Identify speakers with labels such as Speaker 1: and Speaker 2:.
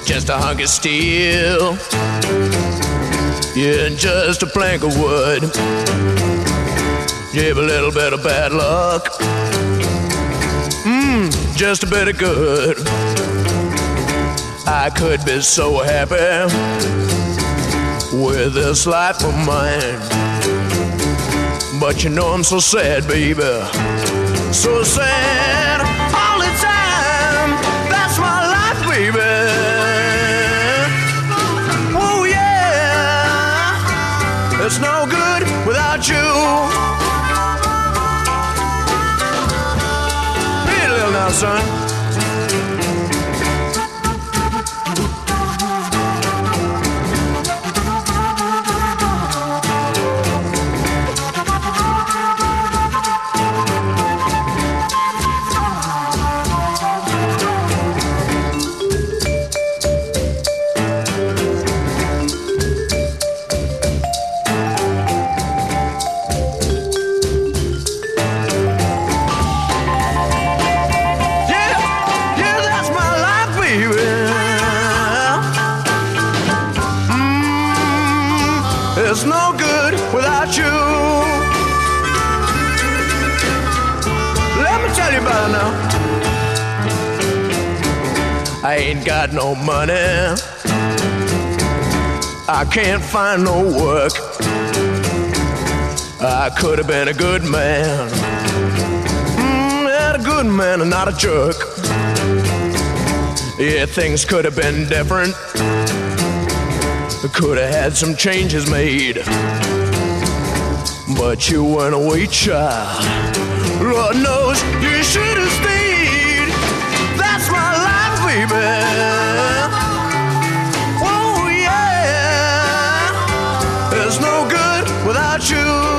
Speaker 1: just a hunk of steel. Yeah, and just a plank of wood. Give a little bit of bad luck. Just a bit of good. I could be so happy with this life of mine, but you know I'm so sad, baby. So sad all the time. That's my life, baby. Oh yeah, it's no good without you. Hey, little now, son. It's no good without you. Let me tell you about it now. I ain't got no money. I can't find no work. I could have been a good man. A good man and not a jerk. Yeah, things could have been different. Could have had some changes made, but you went away, child. Lord knows you should have stayed. That's my life, baby. Oh yeah, there's no good without you.